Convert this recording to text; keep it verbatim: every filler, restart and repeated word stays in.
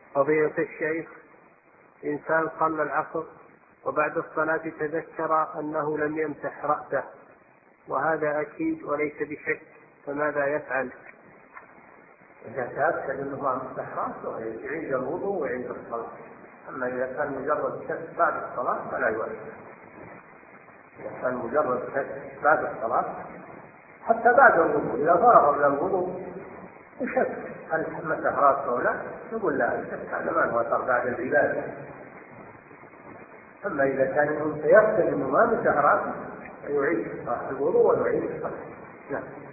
فضيلة الشيخ، إنسان صلى العصر وبعد الصلاة تذكر أنه لم يمسح رأسه، وهذا أكيد وليس بشك، فماذا يفعل؟ إذا تأكد أنه ما مسح رأسه يعيد الوضوء ويعيد الصلاة. أما إذا كان مجرد شك بعد الصلاة فلا يواجه. إذا كان مجرد شك بعد الصلاة حتى بعد الوضوء إذا فرغ من الوضوء وشك هل مسح رأسه ولا، نقول لا، الشك هذا ما هو أثر بعد العبادة. أما إذا كان متيقن أنه ما مسح رأسه فيعيد الوضوء ويعيد الصلاة. نعم.